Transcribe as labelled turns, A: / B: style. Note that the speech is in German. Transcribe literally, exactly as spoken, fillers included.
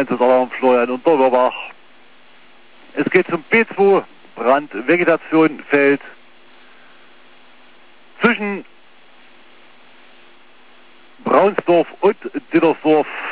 A: Einsatzraum Florian und Dollerbach. Es geht zum B zwei, Brand, Vegetation, Feld. Zwischen Braunsdorf und Dittersdorf